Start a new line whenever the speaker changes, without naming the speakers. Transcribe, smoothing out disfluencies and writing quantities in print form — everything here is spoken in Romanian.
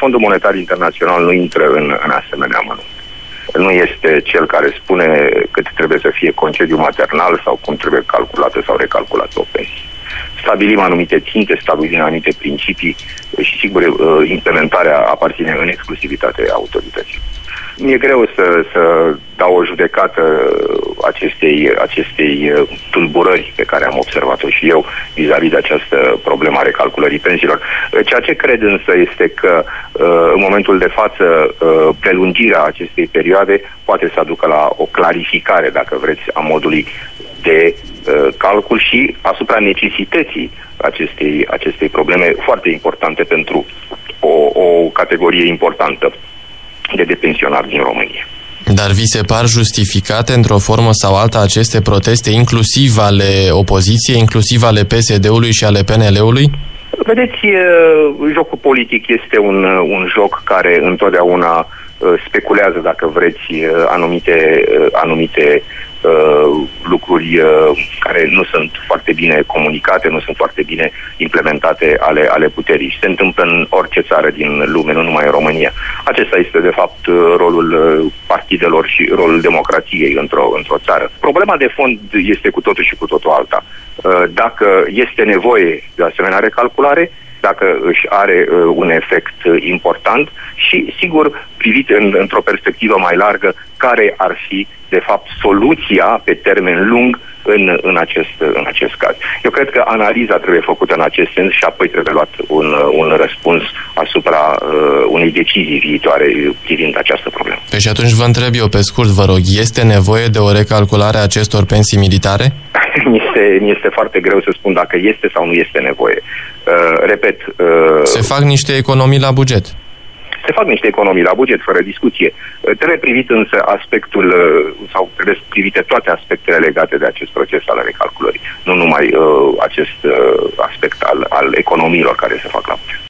Fondul Monetar Internațional nu intră în asemenea amănunt. Nu este cel care spune cât trebuie să fie concediu maternal sau cum trebuie calculată sau recalculată o pensie. Stabilim anumite ținte, stabilim anumite principii și, sigur, implementarea aparține în exclusivitate autorității. Mi-e greu să dau o judecată acestei tulburări pe care am observat-o și eu vis-a-vis de această problemă a recalculării pensiilor. Ceea ce cred însă este că în momentul de față prelungirea acestei perioade poate să aducă la o clarificare, dacă vreți, a modului de calcul și asupra necesității acestei probleme foarte importante pentru o categorie importantă de pensionari din România.
Dar vi se par justificate într-o formă sau alta aceste proteste, inclusiv ale opoziției, inclusiv ale PSD-ului și ale PNL-ului?
Vedeți, jocul politic este un joc care întotdeauna speculează, dacă vreți, anumite lucruri care nu sunt foarte bine comunicate, nu sunt foarte bine implementate ale puterii. Și se întâmplă în orice țară din lume, nu numai în România. Acesta este, de fapt, rolul partidelor și rolul democrației într-o țară. Problema de fond este cu totul și cu totul alta. Dacă este nevoie de asemenea recalculare, dacă își are un efect important și, sigur, privit într-o perspectivă mai largă, care ar fi, de fapt, soluția pe termen lung în acest caz. Eu cred că analiza trebuie făcută în acest sens și apoi trebuie luat un răspuns asupra unei decizii viitoare privind această problemă.
Păi și atunci vă întreb eu pe scurt, vă rog, este nevoie de o recalculare a acestor pensii militare?
Mi este foarte greu să spun dacă este sau nu este nevoie. Repet...
Se fac niște economii la buget.
Se fac niște economii la buget, fără discuție. Trebuie privit însă aspectul, sau trebuie privite toate aspectele legate de acest proces al recalculării. Nu numai acest aspect al economiilor care se fac la buget.